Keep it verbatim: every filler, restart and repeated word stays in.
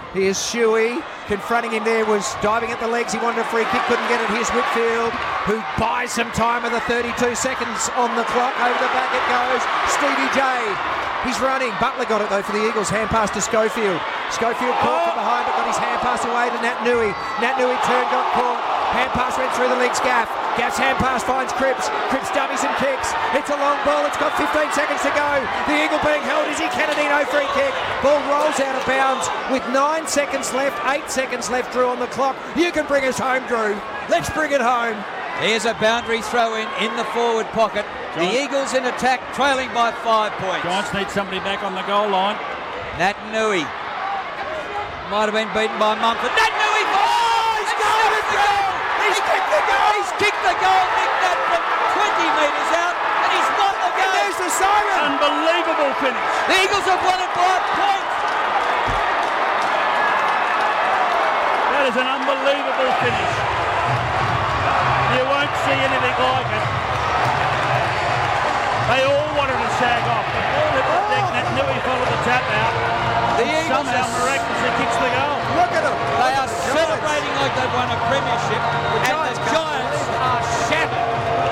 Here's Shuey. Confronting him there was diving at the legs. He wanted a free kick, couldn't get it. Here's Whitfield, who buys some time with the thirty-two seconds on the clock. Over the back it goes. Stevie J. He's running. Butler got it though for the Eagles. Hand pass to Schofield. Schofield caught from behind but got his hand pass away to Nat Nui. Nat Nui turned, got caught. Hand pass went through the legs. Gaff. Gaff's hand pass finds Cripps. Cripps dummies and kicks. It's a long ball. It's got fifteen seconds to go. The Eagle being held. Izzy Kennedy, no free kick. Ball rolls out of bounds with nine seconds left. Eight seconds left, Drew, on the clock. You can bring us home, Drew. Let's bring it home. Here's a boundary throw in in the forward pocket. The Eagles in attack, trailing by five points. Giants need somebody back on the goal line. Nat Nui might have been beaten by Mumford. Nat Nui! Oh, he's got it! He's kicked the goal! He's kicked the goal, Nick Nat, from twenty metres out, and he's won the game. And there's the siren! Unbelievable finish. The Eagles have won it by points. That is an unbelievable finish. You won't see anything like it. They all wanted to sag off. The ball hit the deck. Nat Nui followed the tap out. The Eagles somehow are, miraculously kicks the goal. Look at them. they are celebrating like they've won a premiership, and the Giants